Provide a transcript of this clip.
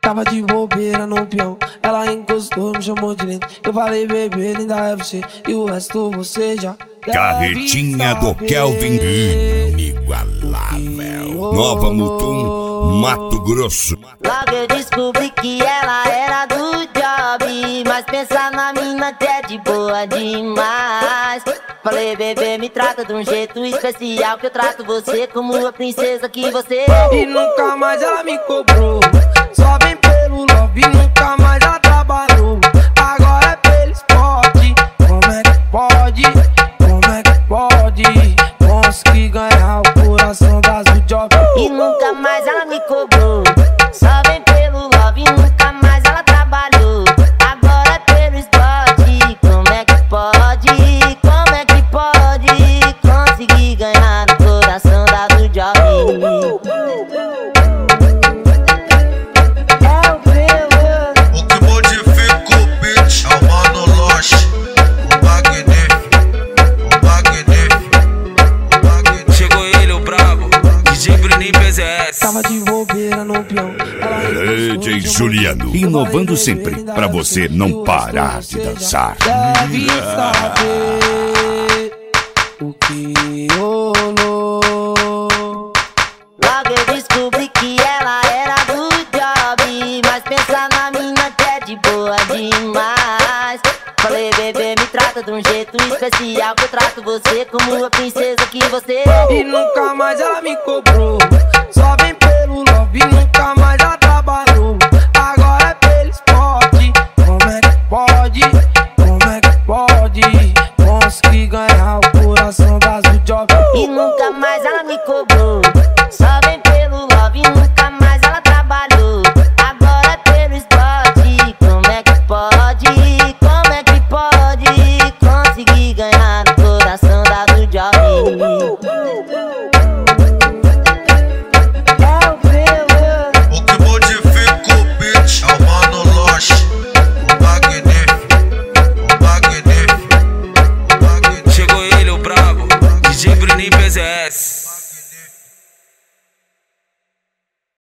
Tava de bobeira no peão, ela encostou, me chamou de lindo. Eu falei, bebê, linda é você, e o resto você já Carretinha do Kelvin, inigualável. Nova Mutum, Mato Grosso. Logo eu descobri que ela era do job, mas pensar na mina que é de boa demais. Falei, bebê, me trata de um jeito especial, que eu trato você como a princesa que você é. E nunca mais ela me cobrou, só vem pelo love, e nunca mais ela trabalhou. Agora é pelo esporte, como é que pode? Como é que pode? Consegui ganhar o coração das do job. E nunca mais ela me cobrou, só vem pelo love, e nunca mais ela trabalhou. Agora é pelo esporte, como é que pode? Como é que pode? Consegui ganhar o coração da do job. O que modifica o beat é o Mano Lost, o Magni. Chegou ele, o brabo, DJ Bruninho PZS. Tava de bobeira no peão, ela DJ Juliano, inovando sempre, pra você não parar de dançar. deve saber o que rolou. Logo eu descobri que ela era do job, mas pensar na mina que é de boa demais. Falei, bebê, me trata de um jeito especial, que eu trato você como a princesa que você é. E nunca mais ela me cobrou, só vem pelo love, e nunca mais ela trabalhou. Agora é pelo esporte, como é que pode? Como é que pode? Consegui ganhar o coração das do job. E nunca mais ela me cobrou, só vem pelo love, e nunca mais ela trabalhou. Agora é pelo esporte, como é que pode? Como é que pode? Consegui ganhar o coração da do job. O que modifica o beat é o Mano Lost, o Magni. Chegou ele, o brabo, DJ Bruninho PZS.